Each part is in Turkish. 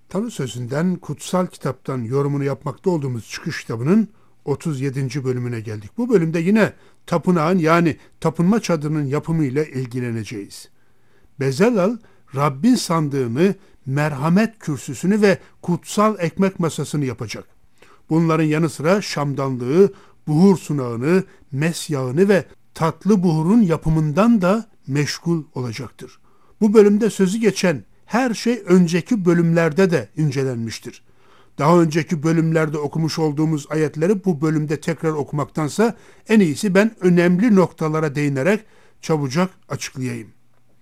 Tanrı Sözü'nden, kutsal kitaptan yorumunu yapmakta olduğumuz çıkış kitabının 37. bölümüne geldik. Bu bölümde yine tapınağın yani tapınma çadırının yapımıyla ilgileneceğiz. Bezalel, Rabbin sandığını, merhamet kürsüsünü ve kutsal ekmek masasını yapacak. Bunların yanı sıra şamdanlığı, buhur sunağını, mes yağını ve tatlı buhurun yapımından da meşgul olacaktır. Bu bölümde sözü geçen her şey önceki bölümlerde de incelenmiştir. Daha önceki bölümlerde okumuş olduğumuz ayetleri bu bölümde tekrar okumaktansa en iyisi ben önemli noktalara değinerek çabucak açıklayayım.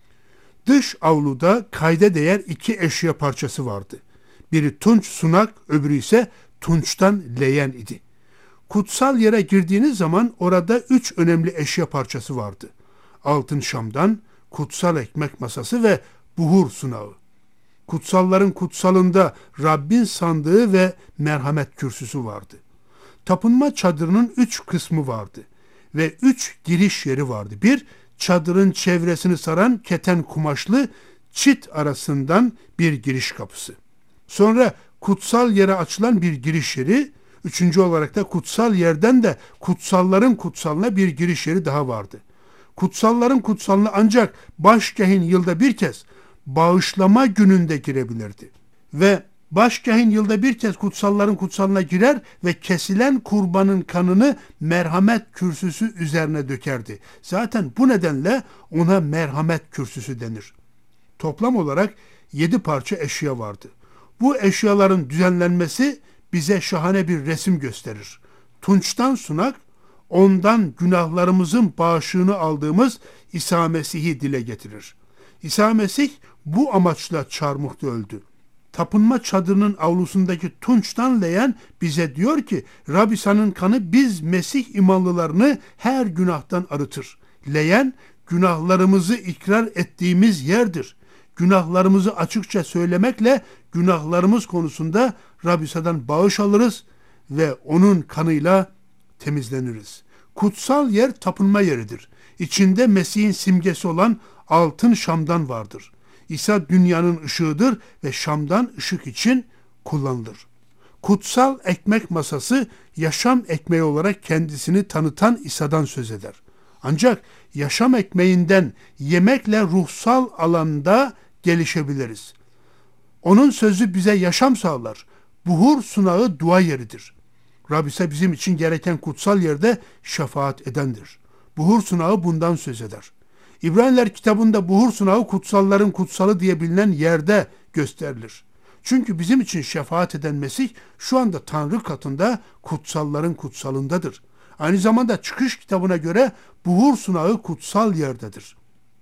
Dış avluda kayda değer iki eşya parçası vardı. Biri tunç sunak, öbürü ise tunçtan leyen idi. Kutsal yere girdiğiniz zaman orada 3 önemli eşya parçası vardı. Altın şamdan, kutsal ekmek masası ve buhur sunağı. Kutsalların kutsalında Rabbin sandığı ve merhamet kürsüsü vardı. Tapınma çadırının 3 kısmı vardı ve 3 giriş yeri vardı. Bir, çadırın çevresini saran keten kumaşlı çit arasından bir giriş kapısı. Sonra kutsal yere açılan bir giriş yeri, üçüncü olarak da kutsal yerden de kutsalların kutsalına bir giriş yeri daha vardı. Kutsalların kutsalına ancak başkahin yılda bir kez bağışlama gününde girebilirdi. Ve başkahin yılda bir kez kutsalların kutsalına girer ve kesilen kurbanın kanını merhamet kürsüsü üzerine dökerdi. Zaten bu nedenle ona merhamet kürsüsü denir. Toplam olarak 7 parça eşya vardı. Bu eşyaların düzenlenmesi bize şahane bir resim gösterir. Tunçtan sunak, ondan günahlarımızın bağışını aldığımız İsa Mesih'i dile getirir. İsa Mesih bu amaçla çarmıhta öldü. Tapınma çadırının avlusundaki tunçtan leyen bize diyor ki Rab İsa'nın kanı biz Mesih imanlılarını her günahtan arıtır. Leyen günahlarımızı ikrar ettiğimiz yerdir. Günahlarımızı açıkça söylemekle günahlarımız konusunda Rab İsa'dan bağış alırız ve onun kanıyla temizleniriz. Kutsal yer tapınma yeridir. İçinde Mesih'in simgesi olan altın şamdan vardır. İsa dünyanın ışığıdır ve şamdan ışık için kullanılır. Kutsal ekmek masası yaşam ekmeği olarak kendisini tanıtan İsa'dan söz eder. Ancak yaşam ekmeğinden yemekle ruhsal alanda gelişebiliriz. Onun sözü bize yaşam sağlar. Buhur sunağı dua yeridir. Rab ise bizim için gereken kutsal yerde şefaat edendir. Buhur sunağı bundan söz eder. İbraniler kitabında buhur sunağı kutsalların kutsalı diye bilinen yerde gösterilir. Çünkü bizim için şefaat eden Mesih şu anda Tanrı katında kutsalların kutsalındadır. Aynı zamanda çıkış kitabına göre buhur sunağı kutsal yerdedir.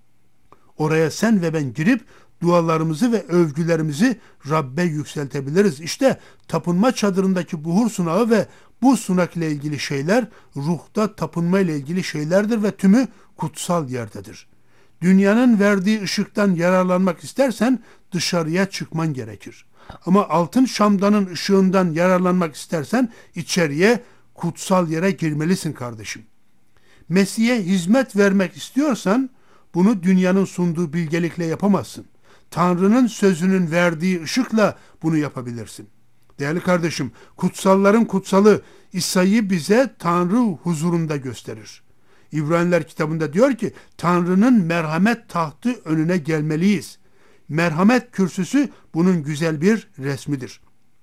Oraya sen ve ben girip dualarımızı ve övgülerimizi Rabbe yükseltebiliriz. İşte tapınma çadırındaki buhur sunağı ve bu sunak ile ilgili şeyler ruhta tapınma ile ilgili şeylerdir ve tümü kutsal yerdedir. Dünyanın verdiği ışıktan yararlanmak istersen dışarıya çıkman gerekir. Ama altın şamdanın ışığından yararlanmak istersen içeriye kutsal yere girmelisin kardeşim. Mesih'e hizmet vermek istiyorsan bunu dünyanın sunduğu bilgelikle yapamazsın. Tanrı'nın sözünün verdiği ışıkla bunu yapabilirsin. Değerli kardeşim, kutsalların kutsalı İsa'yı bize Tanrı huzurunda gösterir. İbraniler kitabında diyor ki, Tanrı'nın merhamet tahtı önüne gelmeliyiz. Merhamet kürsüsü bunun güzel bir resmidir.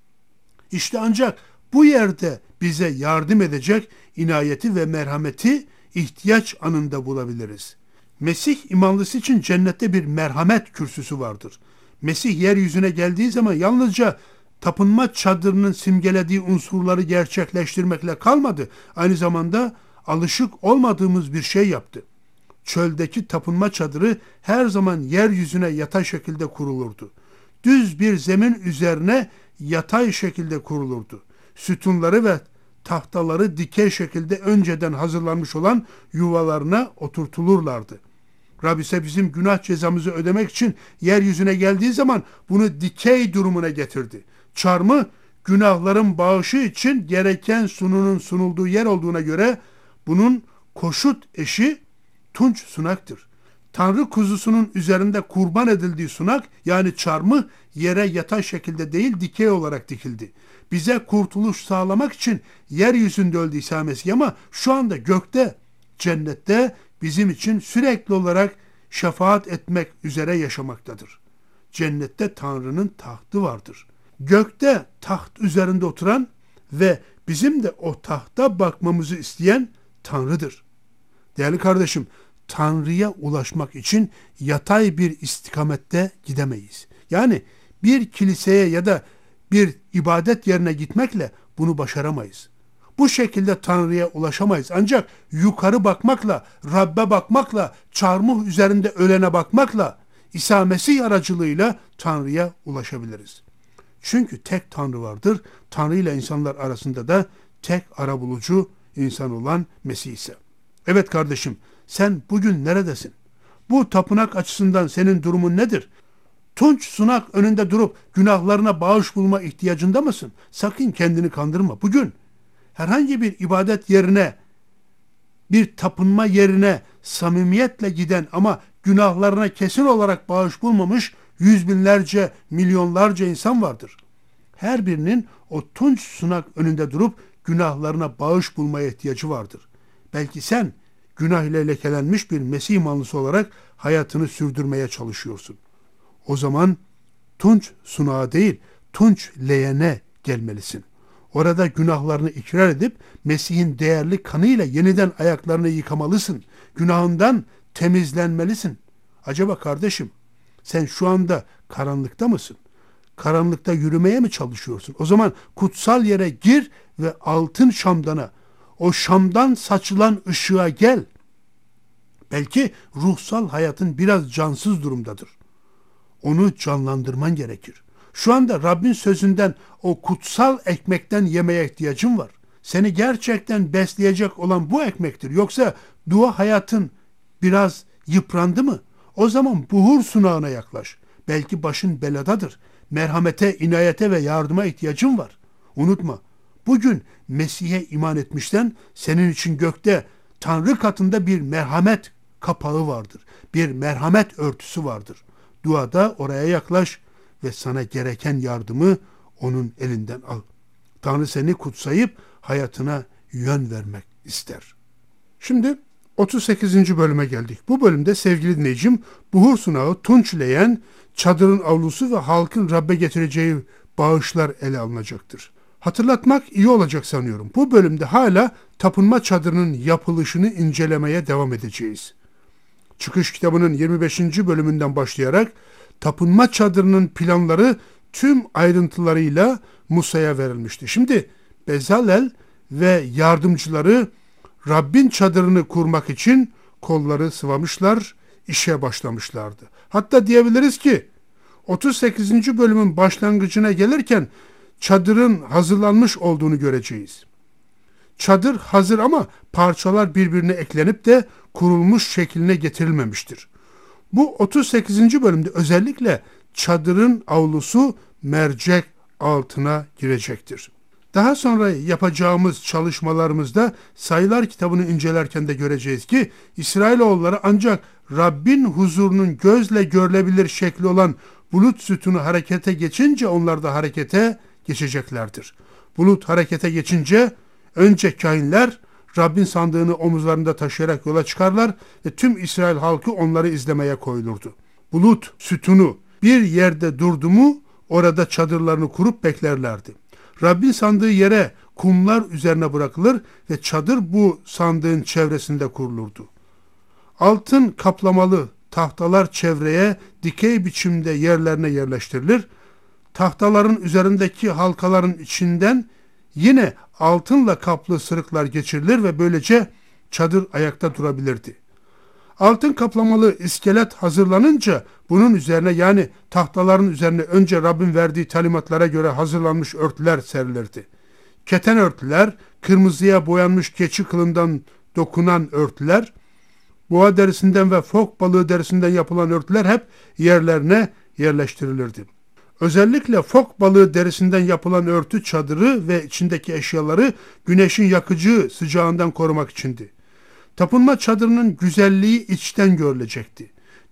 İşte ancak bu yerde bize yardım edecek inayeti ve merhameti ihtiyaç anında bulabiliriz. Mesih imanlısı için cennette bir merhamet kürsüsü vardır. Mesih yeryüzüne geldiği zaman yalnızca tapınma çadırının simgelediği unsurları gerçekleştirmekle kalmadı. Aynı zamanda alışık olmadığımız bir şey yaptı. Çöldeki tapınma çadırı her zaman yeryüzüne yatay şekilde kurulurdu. Düz bir zemin üzerine yatay şekilde kurulurdu. Sütunları ve tahtaları dikey şekilde önceden hazırlanmış olan yuvalarına oturtulurlardı. Rab ise bizim günah cezamızı ödemek için yeryüzüne geldiği zaman bunu dikey durumuna getirdi. Çarmıh günahların bağışı için gereken sununun sunulduğu yer olduğuna göre bunun koşut eşi tunç sunaktır. Tanrı kuzusunun üzerinde kurban edildiği sunak, yani çarmıh, yere yatay şekilde değil dikey olarak dikildi. Bize kurtuluş sağlamak için yeryüzünde öldü İsa Mesih, ama şu anda gökte, cennette bizim için sürekli olarak şefaat etmek üzere yaşamaktadır. Cennette Tanrı'nın tahtı vardır. Gökte taht üzerinde oturan ve bizim de o tahta bakmamızı isteyen Tanrı'dır. Değerli kardeşim, Tanrı'ya ulaşmak için yatay bir istikamette gidemeyiz. Yani bir kiliseye ya da bir ibadet yerine gitmekle bunu başaramayız. Bu şekilde Tanrı'ya ulaşamayız. Ancak yukarı bakmakla, Rabbe bakmakla, çarmıh üzerinde ölene bakmakla, İsa Mesih aracılığıyla Tanrı'ya ulaşabiliriz. Çünkü tek Tanrı vardır. Tanrı ile insanlar arasında da tek arabulucu insan olan Mesih ise. Evet kardeşim, sen bugün neredesin? Bu tapınak açısından senin durumun nedir? Tunç sunak önünde durup günahlarına bağış bulma ihtiyacında mısın? Sakın kendini kandırma. Bugün herhangi bir ibadet yerine, bir tapınma yerine samimiyetle giden ama günahlarına kesin olarak bağış bulmamış yüz binlerce, milyonlarca insan vardır. Her birinin o tunç sunak önünde durup günahlarına bağış bulmaya ihtiyacı vardır. Belki sen günah ile lekelenmiş bir Mesih imanlısı olarak hayatını sürdürmeye çalışıyorsun. O zaman tunç sunağa değil, tunç leğene gelmelisin. Orada günahlarını ikrar edip Mesih'in değerli kanıyla yeniden ayaklarını yıkamalısın. Günahından temizlenmelisin. Acaba kardeşim, sen şu anda karanlıkta mısın? Karanlıkta yürümeye mi çalışıyorsun? O zaman kutsal yere gir ve altın şamdana, o şamdan saçılan ışığa gel. Belki ruhsal hayatın biraz cansız durumdadır. Onu canlandırman gerekir. Şu anda Rabbin sözünden, o kutsal ekmekten yemeye ihtiyacın var. Seni gerçekten besleyecek olan bu ekmektir. Yoksa dua hayatın biraz yıprandı mı? O zaman buhur sunağına yaklaş. Belki başın beladadır. Merhamete, inayete ve yardıma ihtiyacın var. Unutma, bugün Mesih'e iman etmişten senin için gökte, Tanrı katında bir merhamet kapağı vardır. Bir merhamet örtüsü vardır. Duada oraya yaklaş ve sana gereken yardımı onun elinden al. Tanrı seni kutsayıp hayatına yön vermek ister. Şimdi 38. bölüme geldik. Bu bölümde sevgili dinleyicim, buhur sunağı, tunç leğen, çadırın avlusu ve halkın Rabbe getireceği bağışlar ele alınacaktır. Hatırlatmak iyi olacak sanıyorum. Bu bölümde hala tapınma çadırının yapılışını incelemeye devam edeceğiz. Çıkış kitabının 25. bölümünden başlayarak tapınma çadırının planları tüm ayrıntılarıyla Musa'ya verilmişti. Şimdi Bezalel ve yardımcıları Rabbin çadırını kurmak için kolları sıvamışlar, işe başlamışlardı. Hatta diyebiliriz ki 38. bölümün başlangıcına gelirken çadırın hazırlanmış olduğunu göreceğiz. Çadır hazır ama parçalar birbirine eklenip de kurulmuş şekline getirilmemiştir. Bu 38. bölümde özellikle çadırın avlusu mercek altına girecektir. Daha sonra yapacağımız çalışmalarımızda Sayılar kitabını incelerken de göreceğiz ki İsrailoğulları ancak Rabbin huzurunun gözle görülebilir şekli olan bulut sütunu harekete geçince onlar da harekete geçeceklerdir. Bulut harekete geçince önce kahinler Rabbin sandığını omuzlarında taşıyarak yola çıkarlar ve tüm İsrail halkı onları izlemeye koyulurdu. Bulut sütunu bir yerde durdu mu orada çadırlarını kurup beklerlerdi. Rabbin sandığı yere kumlar üzerine bırakılır ve çadır bu sandığın çevresinde kurulurdu. Altın kaplamalı tahtalar çevreye dikey biçimde yerlerine yerleştirilir. Tahtaların üzerindeki halkaların içinden yine altınla kaplı sırıklar geçirilir ve böylece çadır ayakta durabilirdi. Altın kaplamalı iskelet hazırlanınca bunun üzerine, yani tahtaların üzerine önce Rabbin verdiği talimatlara göre hazırlanmış örtüler serilirdi. Keten örtüler, kırmızıya boyanmış keçi kılından dokunan örtüler, boğa derisinden ve fok balığı derisinden yapılan örtüler hep yerlerine yerleştirilirdi. Özellikle fok balığı derisinden yapılan örtü çadırı ve içindeki eşyaları güneşin yakıcı sıcağından korumak içindi. Tapınma çadırının güzelliği içten görülecekti.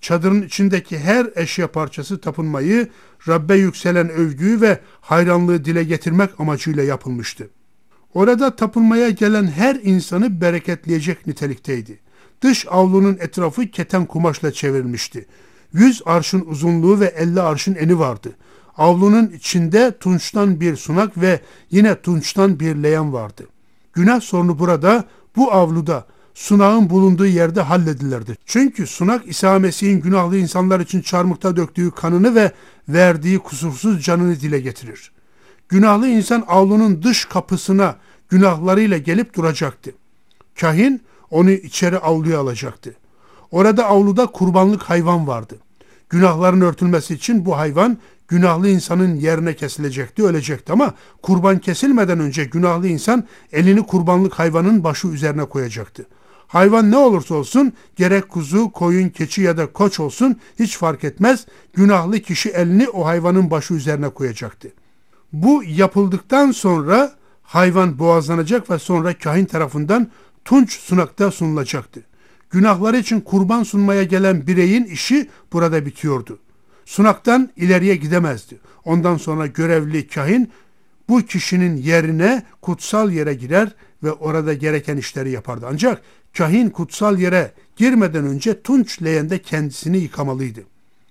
çadırın içindeki her eşya parçası tapınmayı, Rabbe yükselen övgüyü ve hayranlığı dile getirmek amacıyla yapılmıştı. Orada tapınmaya gelen her insanı bereketleyecek nitelikteydi. Dış avlunun etrafı keten kumaşla çevrilmişti. 100 arşın uzunluğu ve 50 arşın eni vardı. Avlunun içinde tunçtan bir sunak ve yine tunçtan bir leğen vardı. Günah sorunu burada, bu avluda, sunağın bulunduğu yerde halledilirdi. Çünkü sunak İsa Mesih'in günahlı insanlar için çarmıhta döktüğü kanını ve verdiği kusursuz canını dile getirir. Günahlı insan avlunun dış kapısına günahlarıyla gelip duracaktı. Kahin onu içeri avluya alacaktı. Orada avluda kurbanlık hayvan vardı. Günahların örtülmesi için bu hayvan günahlı insanın yerine kesilecekti, ölecekti ama kurban kesilmeden önce günahlı insan elini kurbanlık hayvanın başı üzerine koyacaktı. Hayvan ne olursa olsun, gerek kuzu, koyun, keçi ya da koç olsun hiç fark etmez, günahlı kişi elini o hayvanın başı üzerine koyacaktı. Bu yapıldıktan sonra hayvan boğazlanacak ve sonra kahin tarafından tunç sunakta sunulacaktı. Günahları için kurban sunmaya gelen bireyin işi burada bitiyordu. Sunaktan ileriye gidemezdi. Ondan sonra görevli kahin bu kişinin yerine kutsal yere girer ve orada gereken işleri yapardı. Ancak kahin kutsal yere girmeden önce tunç leğende kendisini yıkamalıydı.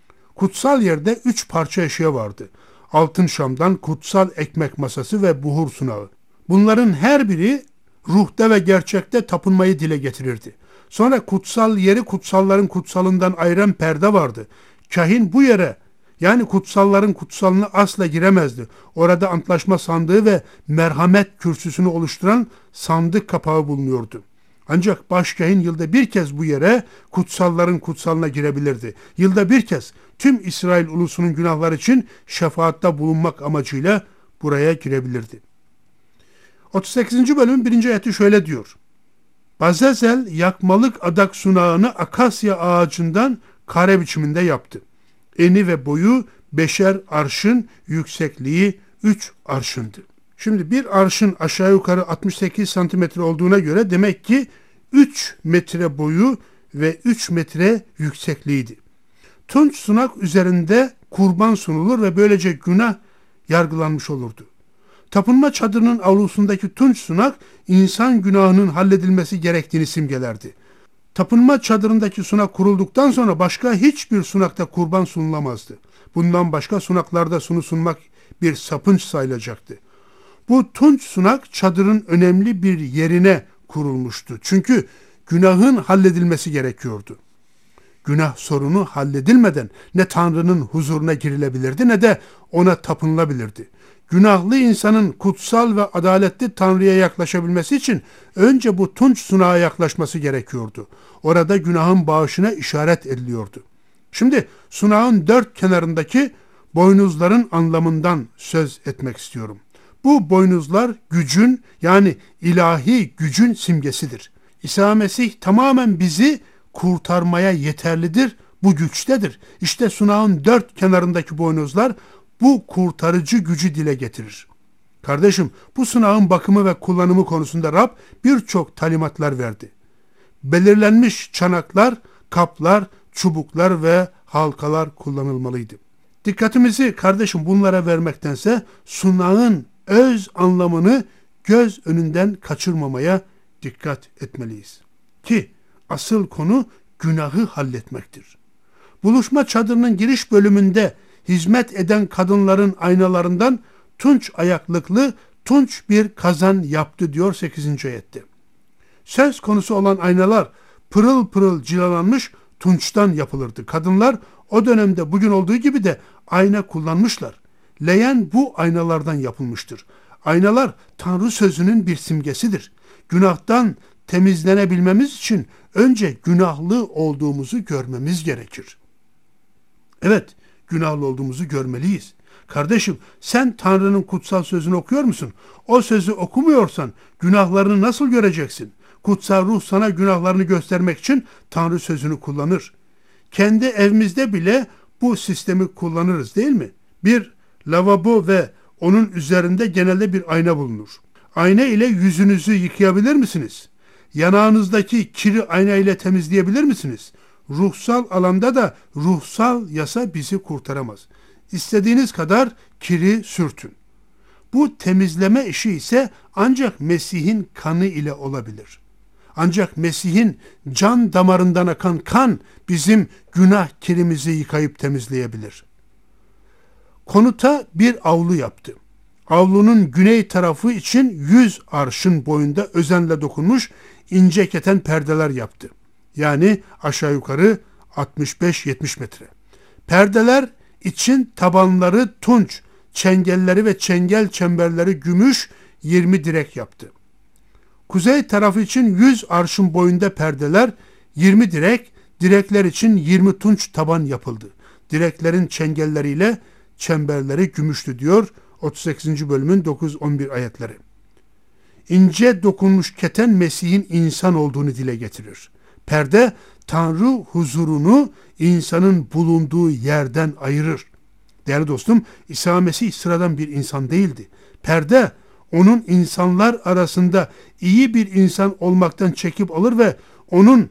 Kutsal yerde 3 parça eşya vardı. Altın şamdan kutsal ekmek masası ve buhur sunağı. Bunların her biri ruhta ve gerçekte tapınmayı dile getirirdi. Sonra kutsal yeri kutsalların kutsalından ayıran perde vardı. Kahin bu yere, yani kutsalların kutsalına asla giremezdi. Orada antlaşma sandığı ve merhamet kürsüsünü oluşturan sandık kapağı bulunuyordu. Ancak başkahin yılda bir kez bu yere, kutsalların kutsalına girebilirdi. Yılda bir kez tüm İsrail ulusunun günahları için şefaatta bulunmak amacıyla buraya girebilirdi. 38. bölümün 1. ayeti şöyle diyor. Bazezel yakmalık adak sunağını akasya ağacından kare biçiminde yaptı. Eni ve boyu 5'er arşın, yüksekliği 3 arşındı. Şimdi bir arşın aşağı yukarı 68 santimetre olduğuna göre demek ki 3 metre boyu ve 3 metre yüksekliğiydi. Tunç sunak üzerinde kurban sunulur ve böylece günah yargılanmış olurdu. Tapınma çadırının avlusundaki tunç sunak insan günahının halledilmesi gerektiğini simgelerdi. Tapınma çadırındaki sunak kurulduktan sonra başka hiçbir sunakta kurban sunulamazdı. Bundan başka sunaklarda sunu sunmak bir sapınç sayılacaktı. Bu tunç sunak çadırın önemli bir yerine kurulmuştu. Çünkü günahın halledilmesi gerekiyordu. Günah sorunu halledilmeden ne Tanrı'nın huzuruna girilebilirdi ne de ona tapınılabilirdi. Günahlı insanın kutsal ve adaletli Tanrı'ya yaklaşabilmesi için önce bu tunç sunağa yaklaşması gerekiyordu. Orada günahın bağışına işaret ediliyordu. Şimdi sunağın 4 kenarındaki boynuzların anlamından söz etmek istiyorum. Bu boynuzlar gücün, yani ilahi gücün simgesidir. İsa Mesih tamamen bizi kurtarmaya yeterlidir, bu güçtedir. İşte sunağın 4 kenarındaki boynuzlar bu kurtarıcı gücü dile getirir. Kardeşim, bu sunağın bakımı ve kullanımı konusunda Rab birçok talimatlar verdi. Belirlenmiş çanaklar, kaplar, çubuklar ve halkalar kullanılmalıydı. Dikkatimizi kardeşim bunlara vermektense sunağın öz anlamını göz önünden kaçırmamaya dikkat etmeliyiz. Ki asıl konu günahı halletmektir. Buluşma çadırının giriş bölümünde hizmet eden kadınların aynalarından tunç ayaklıklı tunç bir kazan yaptı diyor 8. ayette. Söz konusu olan aynalar pırıl pırıl cilalanmış tunçtan yapılırdı. Kadınlar o dönemde bugün olduğu gibi de ayna kullanmışlar. Leğen bu aynalardan yapılmıştır. Aynalar Tanrı sözünün bir simgesidir. Günahtan temizlenebilmemiz için önce günahlı olduğumuzu görmemiz gerekir. Evet, günahlı olduğumuzu görmeliyiz. Kardeşim, sen Tanrı'nın kutsal sözünü okuyor musun? O sözü okumuyorsan günahlarını nasıl göreceksin? Kutsal ruh sana günahlarını göstermek için Tanrı sözünü kullanır. Kendi evimizde bile bu sistemi kullanırız, değil mi? Bir lavabo ve onun üzerinde genelde bir ayna bulunur. Ayna ile yüzünüzü yıkayabilir misiniz? Yanağınızdaki kiri ayna ile temizleyebilir misiniz? ruhsal alanda da ruhsal yasa bizi kurtaramaz. İstediğiniz kadar kiri sürtün. Bu temizleme işi ise ancak Mesih'in kanı ile olabilir. Ancak Mesih'in can damarından akan kan bizim günah kirimizi yıkayıp temizleyebilir. Konuta bir avlu yaptı. Avlunun güney tarafı için 100 arşın boyunda özenle dokunmuş ince keten perdeler yaptı. Yani aşağı yukarı 65-70 metre. Perdeler için tabanları tunç, çengelleri ve çengel çemberleri gümüş 20 direk yaptı. Kuzey tarafı için 100 arşın boyunda perdeler, 20 direk, direkler için 20 tunç taban yapıldı. Direklerin çengelleriyle çemberleri gümüştü diyor 38. bölümün 9-11 ayetleri. İnce dokunmuş keten Mesih'in insan olduğunu dile getirir. Perde Tanrı huzurunu insanın bulunduğu yerden ayırır. Değerli dostum, İsa Mesih sıradan bir insan değildi. Perde onun insanlar arasında iyi bir insan olmaktan çekip alır ve onun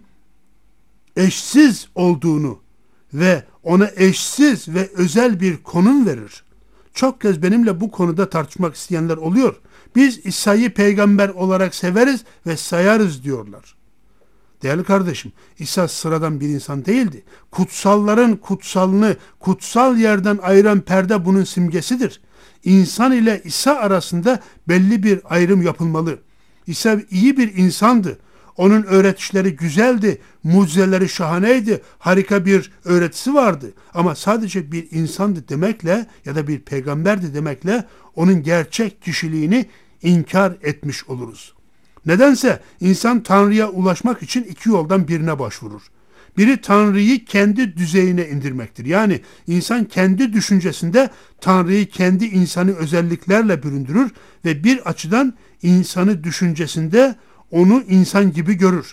eşsiz olduğunu ve ona eşsiz ve özel bir konum verir. Çok kez benimle bu konuda tartışmak isteyenler oluyor. Biz İsa'yı peygamber olarak severiz ve sayarız diyorlar. Değerli kardeşim, İsa sıradan bir insan değildi. Kutsalların kutsalını kutsal yerden ayıran perde bunun simgesidir. İnsan ile İsa arasında belli bir ayrım yapılmalı. İsa iyi bir insandı. Onun öğretişleri güzeldi, mucizeleri şahaneydi, harika bir öğretisi vardı. Ama sadece bir insandı demekle ya da bir peygamberdi demekle onun gerçek kişiliğini inkar etmiş oluruz. Nedense insan Tanrı'ya ulaşmak için iki yoldan birine başvurur. Biri Tanrı'yı kendi düzeyine indirmektir. Yani insan kendi düşüncesinde Tanrı'yı kendi insani özelliklerle büründürür ve bir açıdan insanı düşüncesinde onu insan gibi görür.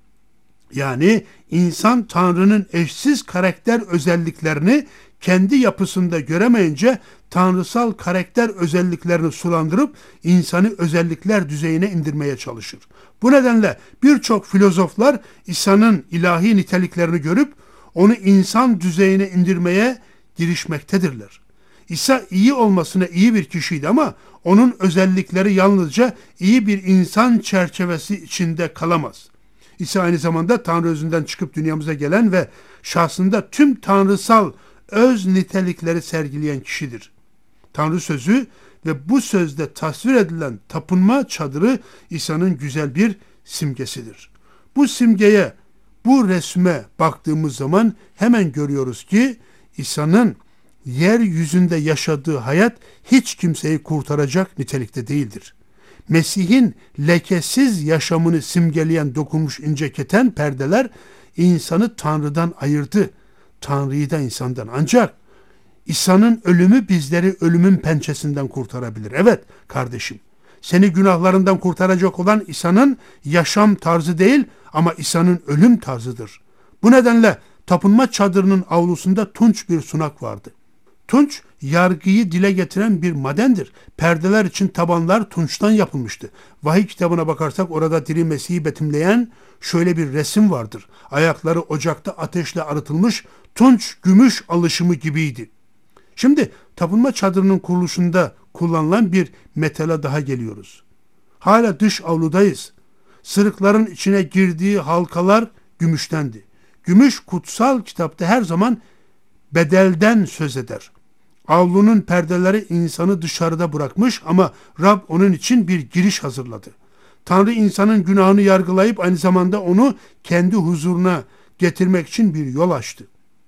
Yani insan Tanrı'nın eşsiz karakter özelliklerini kendi yapısında göremeyince tanrısal karakter özelliklerini sulandırıp insani özellikler düzeyine indirmeye çalışır. Bu nedenle birçok filozoflar İsa'nın ilahi niteliklerini görüp onu insan düzeyine indirmeye girişmektedirler. İsa iyi olmasına iyi bir kişiydi ama onun özellikleri yalnızca iyi bir insan çerçevesi içinde kalamaz. İsa aynı zamanda Tanrı özünden çıkıp dünyamıza gelen ve şahsında tüm tanrısal öz nitelikleri sergileyen kişidir. Tanrı sözü ve bu sözde tasvir edilen tapınma çadırı İsa'nın güzel bir simgesidir. Bu simgeye, bu resme baktığımız zaman hemen görüyoruz ki İsa'nın yeryüzünde yaşadığı hayat hiç kimseyi kurtaracak nitelikte değildir. Mesih'in lekesiz yaşamını simgeleyen dokunmuş ince keten perdeler insanı Tanrı'dan ayırdı. Tanrı'yı da insandan. Ancak İsa'nın ölümü bizleri ölümün pençesinden kurtarabilir. Evet kardeşim, seni günahlarından kurtaracak olan İsa'nın yaşam tarzı değil ama İsa'nın ölüm tarzıdır. Bu nedenle tapınma çadırının avlusunda tunç bir sunak vardı. Tunç, yargıyı dile getiren bir madendir. Perdeler için tabanlar tunçtan yapılmıştı. Vahiy kitabına bakarsak orada diri Mesih'i betimleyen şöyle bir resim vardır. Ayakları ocakta ateşle arıtılmış tunç gümüş alışımı gibiydi. Şimdi tapınma çadırının kuruluşunda kullanılan bir metale daha geliyoruz. Hala dış avludayız. Sırıkların içine girdiği halkalar gümüştendi. Gümüş kutsal kitapta her zaman bedelden söz eder. Avlunun perdeleri insanı dışarıda bırakmış ama Rab onun için bir giriş hazırladı. Tanrı insanın günahını yargılayıp aynı zamanda onu kendi huzuruna getirmek için bir yol açtı.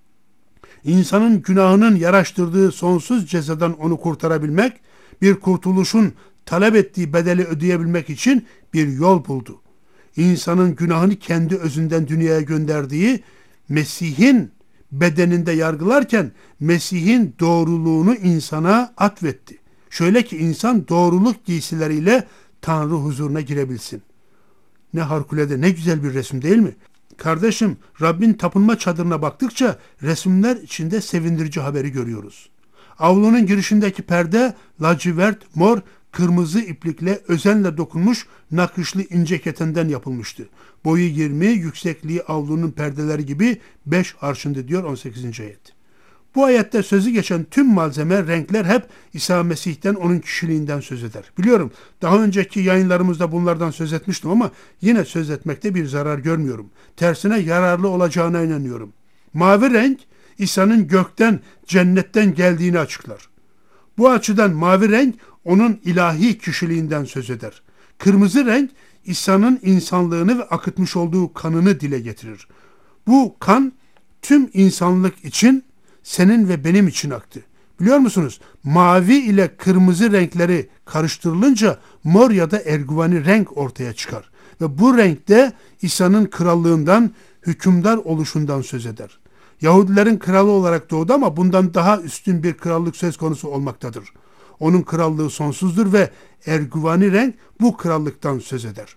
İnsanın günahının yaraştırdığı sonsuz cezadan onu kurtarabilmek, bir kurtuluşun talep ettiği bedeli ödeyebilmek için bir yol buldu. İnsanın günahını kendi özünden dünyaya gönderdiği Mesih'in bedeninde yargılarken Mesih'in doğruluğunu insana atfetti. Şöyle ki insan doğruluk giysileriyle Tanrı huzuruna girebilsin. Ne harikulade, ne güzel bir resim değil mi? Kardeşim, Rabbin tapınma çadırına baktıkça resimler içinde sevindirici haberi görüyoruz. Avlunun girişindeki perde lacivert, mor, kırmızı iplikle özenle dokunmuş nakışlı ince ketenden yapılmıştı. Boyu 20, yüksekliği avlunun perdeleri gibi 5 arşındı diyor 18. ayet. Bu ayette sözü geçen tüm malzeme, renkler hep İsa Mesih'ten, onun kişiliğinden söz eder. Biliyorum, daha önceki yayınlarımızda bunlardan söz etmiştim ama yine söz etmekte bir zarar görmüyorum. Tersine yararlı olacağına inanıyorum. Mavi renk, İsa'nın gökten, cennetten geldiğini açıklar. Bu açıdan mavi renk, onun ilahi kişiliğinden söz eder. Kırmızı renk, İsa'nın insanlığını ve akıtmış olduğu kanını dile getirir. Bu kan, tüm insanlık için, senin ve benim için aktı. Biliyor musunuz? Mavi ile kırmızı renkleri karıştırılınca mor ya da erguvani renk ortaya çıkar. Ve bu renkte İsa'nın krallığından, hükümdar oluşundan söz eder. Yahudilerin kralı olarak doğdu ama bundan daha üstün bir krallık söz konusu olmaktadır. Onun krallığı sonsuzdur ve erguvani renk bu krallıktan söz eder.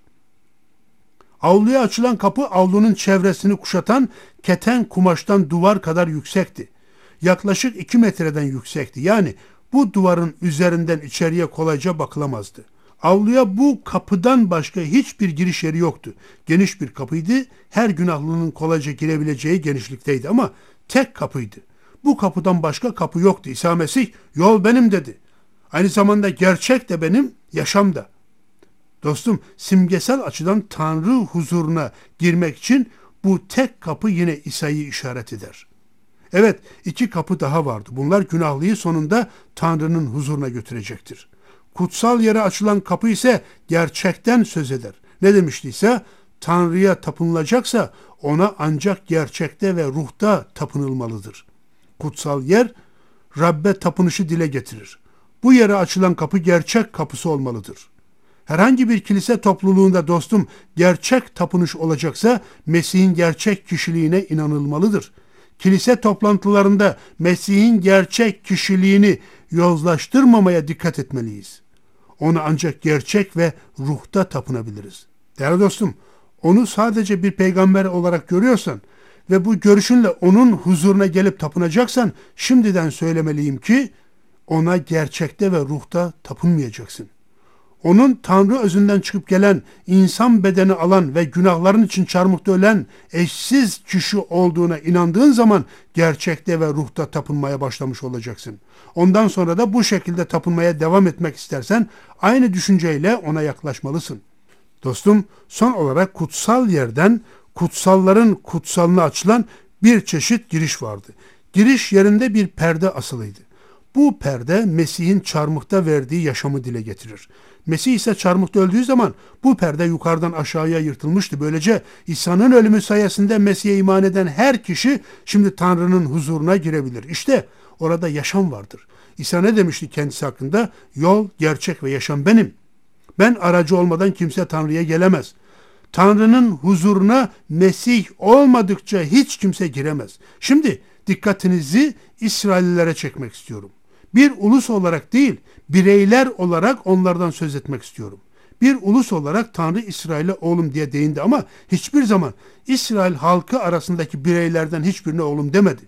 Avluya açılan kapı avlunun çevresini kuşatan keten kumaştan duvar kadar yüksekti. Yaklaşık 2 metreden yüksekti. Yani bu duvarın üzerinden içeriye kolayca bakılamazdı. Avluya bu kapıdan başka hiçbir giriş yeri yoktu. Geniş bir kapıydı. Her günahlının kolayca girebileceği genişlikteydi ama tek kapıydı. Bu kapıdan başka kapı yoktu. İsa Mesih yol benim dedi. Aynı zamanda gerçek de benim, yaşam da. Dostum, simgesel açıdan Tanrı huzuruna girmek için bu tek kapı yine İsa'yı işaret eder. Evet, 2 kapı daha vardı. Bunlar günahlıyı sonunda Tanrı'nın huzuruna götürecektir. Kutsal yere açılan kapı ise gerçekten söz eder. Ne demiştiyse, Tanrı'ya tapınılacaksa ona ancak gerçekte ve ruhta tapınılmalıdır. Kutsal yer, Rabbe tapınışı dile getirir. Bu yere açılan kapı gerçek kapısı olmalıdır. Herhangi bir kilise topluluğunda dostum gerçek tapınış olacaksa Mesih'in gerçek kişiliğine inanılmalıdır. Kilise toplantılarında Mesih'in gerçek kişiliğini yozlaştırmamaya dikkat etmeliyiz. Ona ancak gerçek ve ruhta tapınabiliriz. Değerli dostum, onu sadece bir peygamber olarak görüyorsan ve bu görüşünle onun huzuruna gelip tapınacaksan şimdiden söylemeliyim ki ona gerçekte ve ruhta tapınmayacaksın. Onun Tanrı özünden çıkıp gelen, insan bedeni alan ve günahların için çarmıhta ölen eşsiz kişi olduğuna inandığın zaman gerçekte ve ruhta tapınmaya başlamış olacaksın. Ondan sonra da bu şekilde tapınmaya devam etmek istersen aynı düşünceyle ona yaklaşmalısın. Dostum, son olarak kutsal yerden kutsalların kutsalına açılan bir çeşit giriş vardı. Giriş yerinde bir perde asılıydı. Bu perde Mesih'in çarmıhta verdiği yaşamı dile getirir. Mesih ise çarmıhta öldüğü zaman bu perde yukarıdan aşağıya yırtılmıştı. Böylece İsa'nın ölümü sayesinde Mesih'e iman eden her kişi şimdi Tanrı'nın huzuruna girebilir. İşte orada yaşam vardır. İsa ne demişti kendisi hakkında? Yol, gerçek ve yaşam benim. Ben aracı olmadan kimse Tanrı'ya gelemez. Tanrı'nın huzuruna Mesih olmadıkça hiç kimse giremez. Şimdi dikkatinizi İsraillilere çekmek istiyorum. Bir ulus olarak değil, bireyler olarak onlardan söz etmek istiyorum. Bir ulus olarak Tanrı İsrail'e oğlum diye değindi ama hiçbir zaman İsrail halkı arasındaki bireylerden hiçbirine oğlum demedi.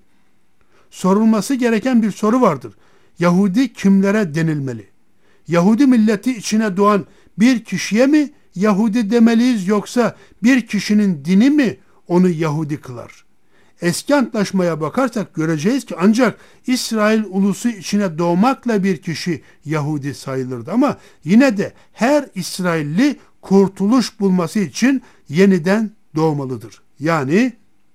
Sorulması gereken bir soru vardır. Yahudi kimlere denilmeli? Yahudi milleti içine doğan bir kişiye mi Yahudi demeliyiz yoksa bir kişinin dini mi onu Yahudi kılar? Eski antlaşmaya bakarsak göreceğiz ki ancak İsrail ulusu içine doğmakla bir kişi Yahudi sayılırdı ama yine de her İsrailli kurtuluş bulması için yeniden doğmalıdır. Yani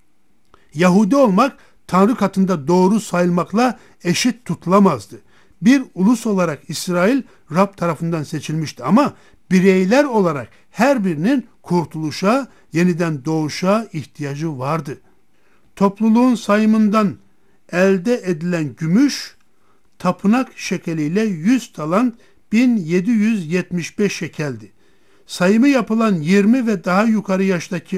Yahudi olmak Tanrı katında doğru sayılmakla eşit tutulamazdı. Bir ulus olarak İsrail Rab tarafından seçilmişti ama bireyler olarak her birinin kurtuluşa, yeniden doğuşa ihtiyacı vardı. Topluluğun sayımından elde edilen gümüş, tapınak şekeliyle 100 talent 1775 şekeldi. Sayımı yapılan 20 ve daha yukarı yaştaki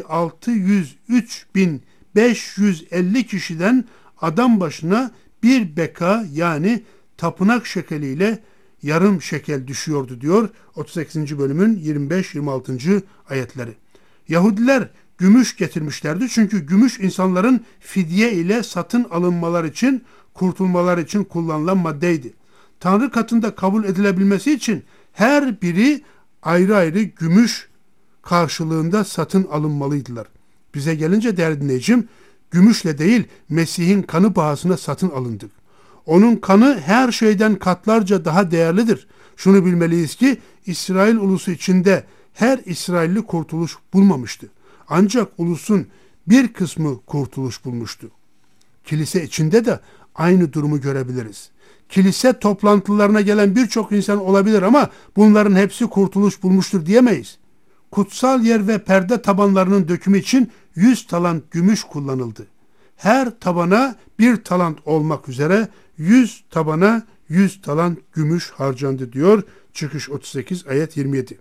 603.550 kişiden adam başına bir beka yani tapınak şekeliyle yarım şekel düşüyordu diyor 38. bölümün 25-26. ayetleri. Yahudiler gümüş getirmişlerdi çünkü gümüş insanların fidye ile satın alınmalar için, kurtulmalar için kullanılan maddeydi. Tanrı katında kabul edilebilmesi için Her biri ayrı ayrı gümüş karşılığında satın alınmalıydılar. Bize gelince değerli dinleyicim, gümüşle değil Mesih'in kanı pahasına satın alındık. Onun kanı her şeyden katlarca daha değerlidir. Şunu bilmeliyiz ki İsrail ulusu içinde her İsrailli kurtuluş bulmamıştı. Ancak ulusun bir kısmı kurtuluş bulmuştu. Kilise içinde de aynı durumu görebiliriz. Kilise toplantılarına gelen birçok insan olabilir ama bunların hepsi kurtuluş bulmuştur diyemeyiz. Kutsal yer ve perde tabanlarının dökümü için 100 talant gümüş kullanıldı. Her tabana 1 talant olmak üzere 100 tabana 100 talant gümüş harcandı diyor Çıkış 38 ayet 27.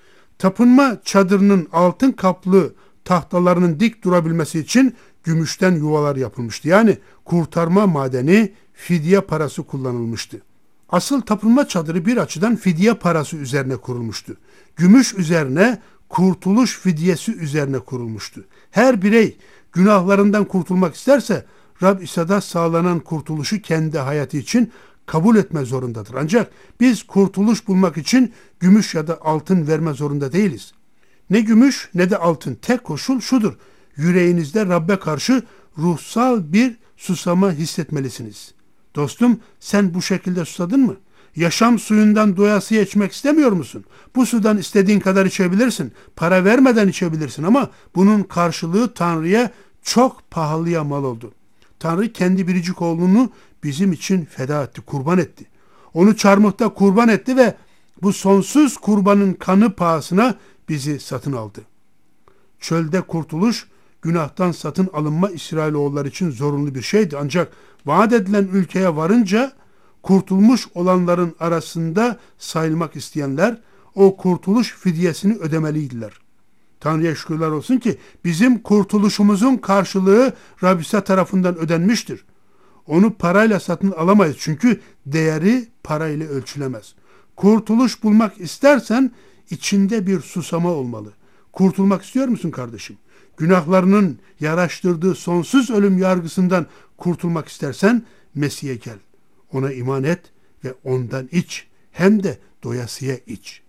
Tapınma çadırının altın kaplı tahtalarının dik durabilmesi için gümüşten yuvalar yapılmıştı. Yani kurtarma madeni, fidye parası kullanılmıştı. Asıl tapınma çadırı bir açıdan fidye parası üzerine kurulmuştu. Gümüş üzerine, kurtuluş fidyesi üzerine kurulmuştu. Her birey günahlarından kurtulmak isterse Rab İsa'da sağlanan kurtuluşu kendi hayatı için kabul etme zorundadır. Ancak biz kurtuluş bulmak için gümüş ya da altın verme zorunda değiliz. Ne gümüş ne de altın. Tek koşul şudur: yüreğinizde Rab'be karşı ruhsal bir susama hissetmelisiniz. Dostum, sen bu şekilde susadın mı? Yaşam suyundan doyasıya içmek istemiyor musun? Bu sudan istediğin kadar içebilirsin. Para vermeden içebilirsin ama bunun karşılığı Tanrı'ya çok pahalıya mal oldu. Tanrı kendi biricik oğlunu bizim için feda etti, kurban etti. Onu çarmıhta kurban etti ve bu sonsuz kurbanın kanı pahasına bizi satın aldı. Çölde kurtuluş, günahtan satın alınma İsrailoğulları için zorunlu bir şeydi. Ancak vaat edilen ülkeye varınca kurtulmuş olanların arasında sayılmak isteyenler o kurtuluş fidyesini ödemeliydiler. Tanrı'ya şükürler olsun ki bizim kurtuluşumuzun karşılığı Rab İsa tarafından ödenmiştir. Onu parayla satın alamayız çünkü değeri parayla ölçülemez. Kurtuluş bulmak istersen içinde bir susama olmalı. Kurtulmak istiyor musun kardeşim? Günahlarının yaraştırdığı sonsuz ölüm yargısından kurtulmak istersen Mesih'e gel. Ona iman et ve ondan iç. Hem de doyasıya iç.